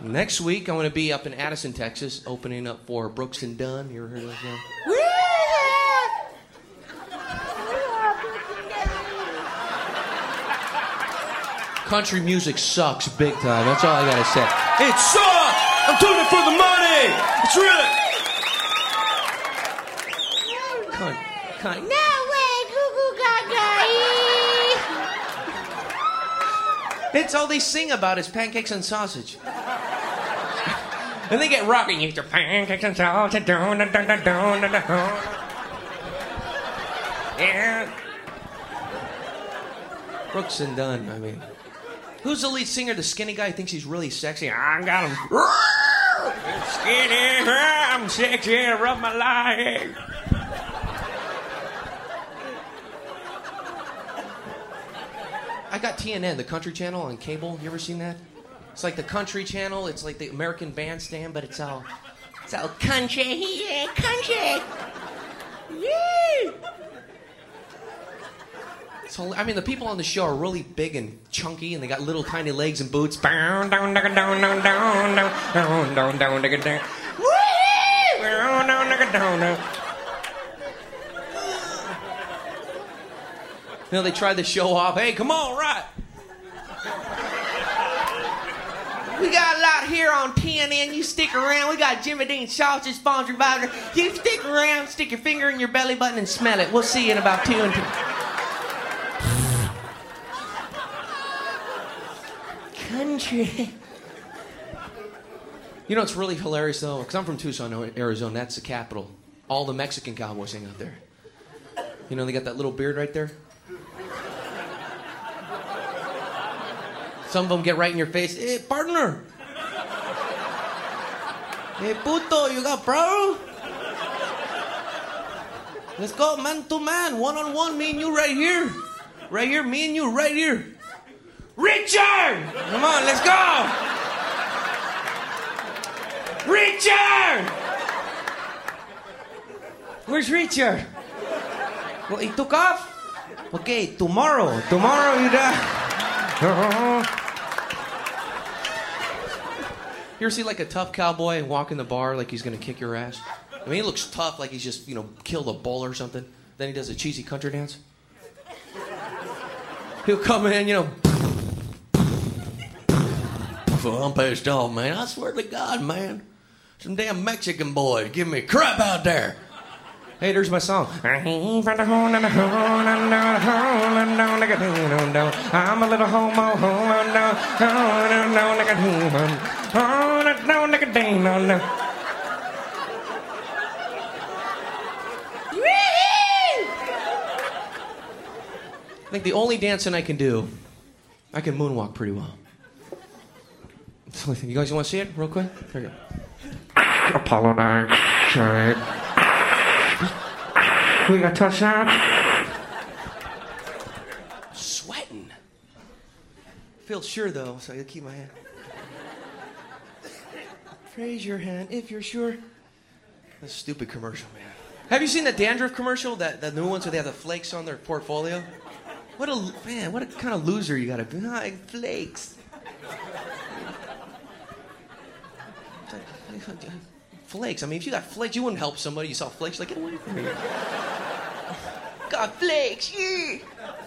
Next week, I'm going to be up in Addison, Texas, opening up for Brooks and Dunn. You ever heard of those guys? Country music sucks big time. That's all I got to say. It sucks! I'm doing it for the money! It's really... No way, goo gaga. It's all they sing about is pancakes and sausage. And they get rocking. You get pancakes and sausage. Yeah. Brooks and Dunn, I mean. Who's the lead singer? The skinny guy thinks he's really sexy. I got him. Skinny, I'm sexy, rub my leg. I got TNN, the country channel on cable. You ever seen that? It's like the country channel. It's like the American Bandstand, but it's all country. Yeah, country. Yeah. So, I mean, the people on the show are really big and chunky, and they got little tiny legs and boots. You know, they tried to show off. Hey, come on, right? We got a lot here on TNN. You stick around. We got Jimmy Dean Sausage sponsored by... You stick around, stick your finger in your belly button and smell it. We'll see you in about 2 and 2. Country. You know, it's really hilarious, though, because I'm from Tucson, Arizona. That's the capital. All the Mexican cowboys hang out there. You know, they got that little beard right there. Some of them get right in your face. Hey, partner. Hey, puto, you got problem? Let's go man to man, one-on-one, me and you right here. Right here, me and you right here. Richard! Come on, let's go! Richard! Where's Richard? Well, he took off? Okay, tomorrow you die. You ever see like a tough cowboy walk in the bar like he's gonna kick your ass? I mean, he looks tough, like he's just, killed a bull or something. Then he does a cheesy country dance. He'll come in, I'm pissed off, man. I swear to God, man. Some damn Mexican boy giving me crap out there. Hey, there's my song. I'm a little homo. I think the only dancing I can do, I can moonwalk pretty well. You guys want to see it real quick? There you go. Apollo 9. We got touchdown. Sweating. Feel sure though, so I gotta keep my hand. Raise your hand if you're sure. That's a stupid commercial, man. Have you seen the dandruff commercial? The new ones where they have the flakes on their portfolio? What a kind of loser you gotta be. Flakes. Flakes. I mean, if you got flakes, you wouldn't help somebody. You saw flakes, like, get away from me. Got flakes, yeah.